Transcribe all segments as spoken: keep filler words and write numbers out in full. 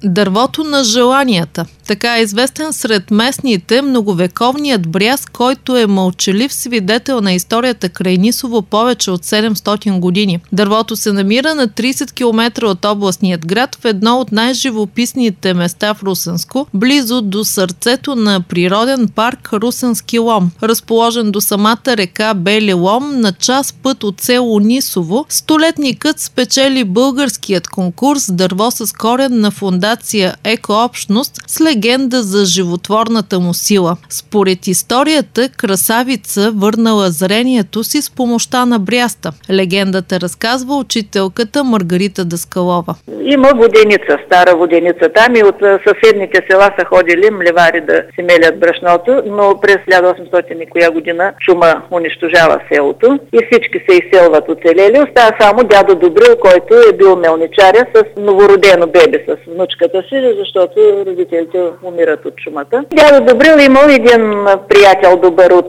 Дървото на желанията. Така е известен сред местните многовековният бряст, който е мълчалив свидетел на историята край Нисово повече от седемстотин години. Дървото се намира на трийсет километра от областният град в едно от най-живописните места в Русенско, близо до сърцето на природен парк Русенски лом. Разположен до самата река Бели лом на час път от село Нисово, столетникът спечели българският конкурс "Дърво с корен" на фондация Екообщност с легенда за животворната му сила. Според историята, красавица върнала зрението си с помощта на бряста. Легендата разказва учителката Маргарита Даскалова. Има воденица, стара воденица там и от съседните села са ходили мливари да си мелят брашното, но през хиляда осемстотин и коя година чума унищожава селото и всички се изселват оцелели. Остава само дядо Добрил, който е бил мелничаря с новородено бебе с внучката си, защото родителите умират от чумата. Дядо Добрил имал един приятел добър от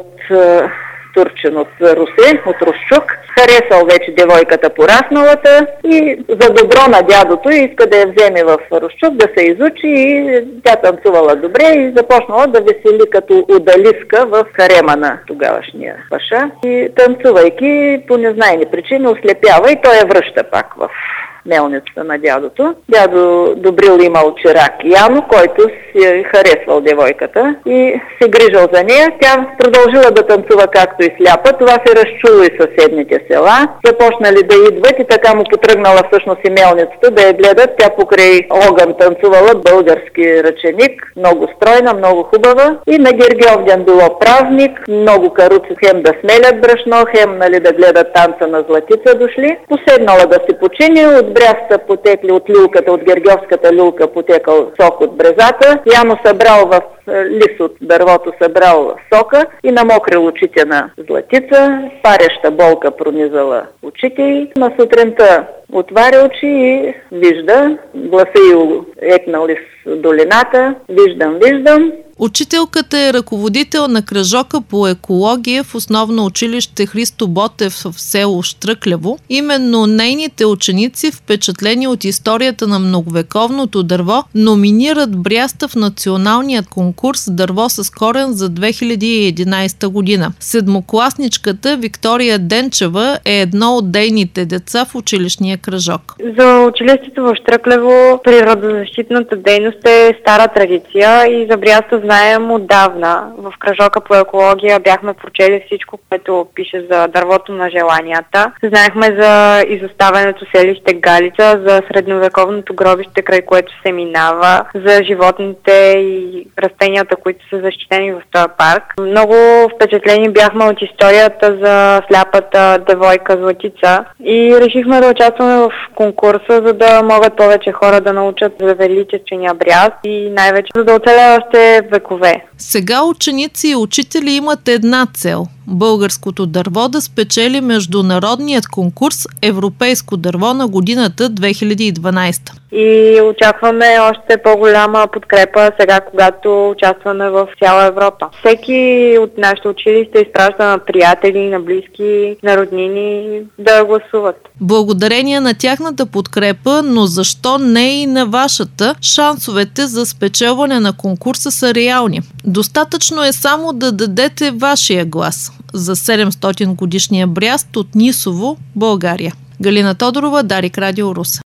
турчин от Русе, от Русчук. Харесал вече девойката порасналата и за добро на дядото иска да я вземе в Русчук, да се изучи и тя танцувала добре и започнала да весели като удалиска в харема на тогавашния паша. И танцувайки по незнайни причини ослепява и той я връща пак в мелницата на дядото. Дядо Добрил имал чирак Яно, който си е харесвал девойката и се грижал за нея. Тя продължила да танцува както и сляпа. Това се разчуло и съседните села. Започнали да идват и така му потръгнала всъщност и мелницата да я гледат. Тя покрай огън танцувала български ръченик. Много стройна, много хубава. И на Гергьовден било празник. Много каруци хем да смелят брашно, хем нали, да гледат танца на Златица дошли. Поседнала да си почини. От бряста потекли, от люлката, от гергьовската люлка потекал сок от брезата. Яно събрал в лист от дървото, събрал сока и намокрил очите на Златица. Пареща болка пронизала очите й. На сутринта отваря очи и вижда. Гласа й екнал из долината. Виждам, виждам. Учителката е ръководител на кръжока по екология в основно училище Христо Ботев в село Щръклево. Именно нейните ученици, впечатлени от историята на многовековното дърво, номинират бряста в националният конкурс "Дърво с корен" за две хиляди и единадесета година. Седмокласничката Виктория Денчева е едно от дейните деца в училищния кръжок. За училището в Щръклево природозащитната дейност е стара традиция и за бряста знаем отдавна. В кръжока по екология бяхме прочели всичко, което пише за дървото на желанията. Знаехме за изоставеното селище Галица, за средновековното гробище, край което се минава, за животните и растенията, които са защитени в този парк. Много впечатлени бяхме от историята за сляпата девойка Златица и решихме да участваме в конкурса, за да могат повече хора да научат за величествения бряст и най-вече за да оцеля още векове. Сега ученици и учители имат една цел – българското дърво да спечели международният конкурс "Европейско дърво на годината две хиляди и дванадесета". И очакваме още по-голяма подкрепа сега, когато участваме в цяла Европа. Всеки от нашите училище изпраща на приятели, на близки, на роднини да гласуват. Благодарение на тяхната подкрепа, но защо не и на вашата, шансовете за спечелване на конкурса са реални. Достатъчно е само да дадете вашия глас за седемстотин годишния бряст от Нисово, България. Галина Тодорова, Дарик Радио Русе.